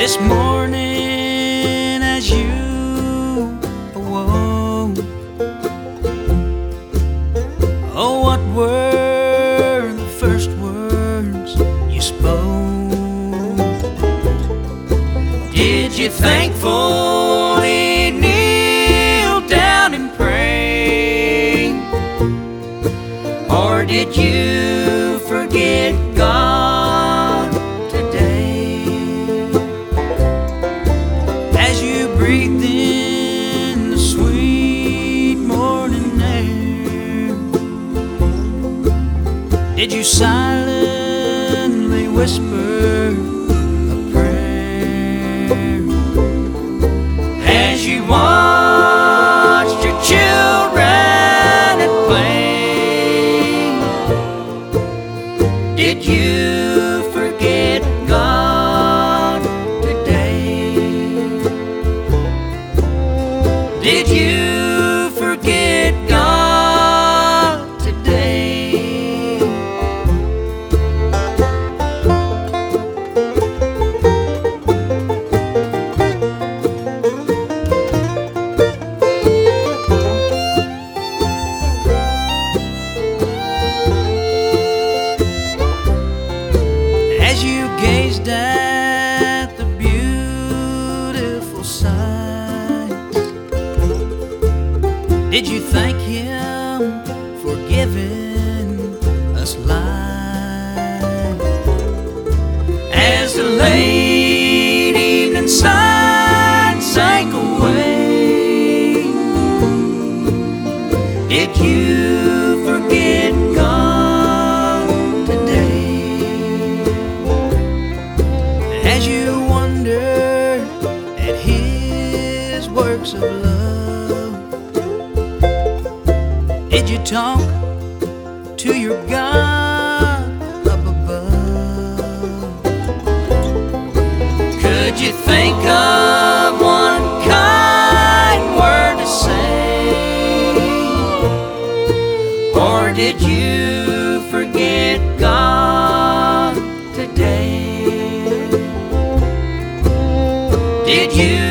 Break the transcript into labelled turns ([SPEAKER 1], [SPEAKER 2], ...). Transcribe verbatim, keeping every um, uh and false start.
[SPEAKER 1] This morning as you awoke, oh, what were the first words you spoke? Did you thankfully kneel down and pray? Or did you forget God today? As you breathed in the sweet morning air, did you silently whisper a prayer? As you watched your children at play, did you forget God today? Did you forget God today? As you gazed at the beautiful sights, did you thank Him for giving us life? As the late evening sun sank away, did you forget God today? As you wondered at His works of love, did you talk to your God up above? Could you think of one kind word to say? Or did you forget God today? Did you